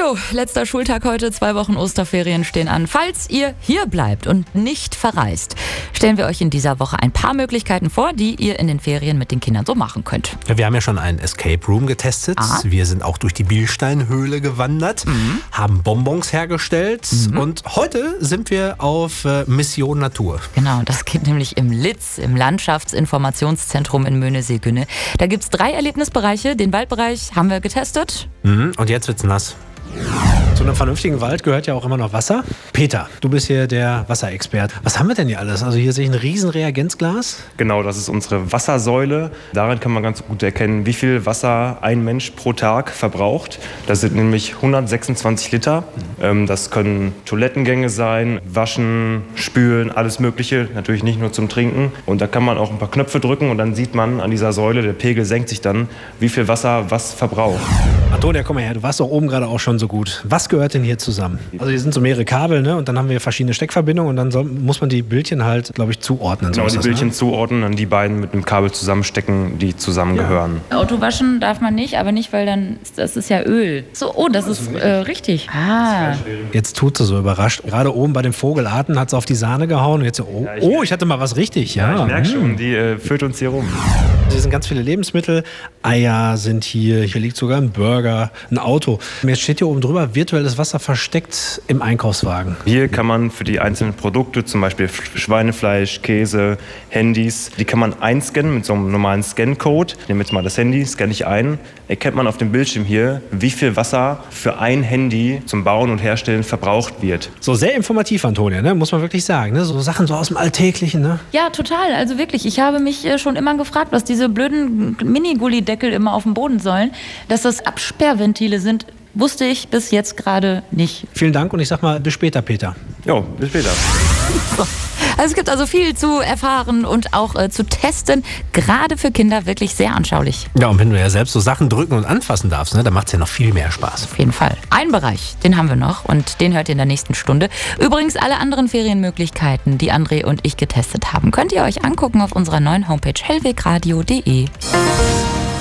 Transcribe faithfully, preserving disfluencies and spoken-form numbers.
Jo, letzter Schultag heute, zwei Wochen Osterferien stehen an. Falls ihr hier bleibt und nicht verreist, stellen wir euch in dieser Woche ein paar Möglichkeiten vor, die ihr in den Ferien mit den Kindern so machen könnt. Ja, wir haben ja schon einen Escape Room getestet. Ah. Wir sind auch durch die Bilsteinhöhle gewandert, mhm. haben Bonbons hergestellt mhm. und heute sind wir auf äh, Mission Natur. Genau, das geht nämlich im Litz, im Landschaftsinformationszentrum in Möhnesee-Günne. Da gibt es drei Erlebnisbereiche. Den Waldbereich haben wir getestet. Mhm. Und jetzt wird's nass. Zu einem vernünftigen Wald gehört ja auch immer noch Wasser. Peter, du bist hier der Wasserexpert. Was haben wir denn hier alles? Also hier sehe ich ein riesen Reagenzglas. Genau, das ist unsere Wassersäule. Daran kann man ganz gut erkennen, wie viel Wasser ein Mensch pro Tag verbraucht. Das sind nämlich hundertsechsundzwanzig Liter. Das können Toilettengänge sein, Waschen, Spülen, alles Mögliche. Natürlich nicht nur zum Trinken. Und da kann man auch ein paar Knöpfe drücken und dann sieht man an dieser Säule, der Pegel senkt sich dann, wie viel Wasser was verbraucht. Antonia, komm mal her, du warst doch oben gerade auch schon so gut. Was gehört denn hier zusammen? Also hier sind so mehrere Kabel, ne? Und dann haben wir verschiedene Steckverbindungen und dann soll, muss man die Bildchen halt, glaube ich, zuordnen. Genau, so die das, Bildchen ne? zuordnen, dann die beiden mit einem Kabel zusammenstecken, die zusammengehören. Ja. Auto waschen darf man nicht, aber nicht, weil dann, das ist ja Öl. So, oh, das ist äh, richtig. Ah. Jetzt tut sie so überrascht. Gerade oben bei den Vogelarten hat sie auf die Sahne gehauen und jetzt so, oh, ja, ich, oh, ich hatte mal was richtig. Ja, ja ich merke hm. schon, die äh, führt uns hier rum. Hier sind ganz viele Lebensmittel. Eier sind hier, hier liegt sogar ein Burger, ein Auto. Jetzt steht hier oben drüber, virtuelles Wasser versteckt im Einkaufswagen. Hier kann man für die einzelnen Produkte, zum Beispiel Schweinefleisch, Käse, Handys, die kann man einscannen mit so einem normalen Scan-Code. Ich nehme jetzt mal das Handy, scanne ich ein. Erkennt man auf dem Bildschirm hier, wie viel Wasser für ein Handy zum Bauen und Herstellen verbraucht wird. So sehr informativ, Antonia, ne? Muss man wirklich sagen. Ne? So Sachen so aus dem Alltäglichen. Ne? Ja, total. Also wirklich, ich habe mich äh, schon immer gefragt, was diese blöden Mini-Gullideckel immer auf dem Boden sollen. Dass das Absperrventile sind, wusste ich bis jetzt gerade nicht. Vielen Dank und ich sag mal, bis später, Peter. Jo, bis später. Also es gibt also viel zu erfahren und auch äh, zu testen. Gerade für Kinder wirklich sehr anschaulich. Ja, und wenn du ja selbst so Sachen drücken und anfassen darfst, ne, dann macht es ja noch viel mehr Spaß. Auf jeden Fall. Einen Bereich, den haben wir noch und den hört ihr in der nächsten Stunde. Übrigens alle anderen Ferienmöglichkeiten, die André und ich getestet haben, könnt ihr euch angucken auf unserer neuen Homepage hellwegradio punkt de.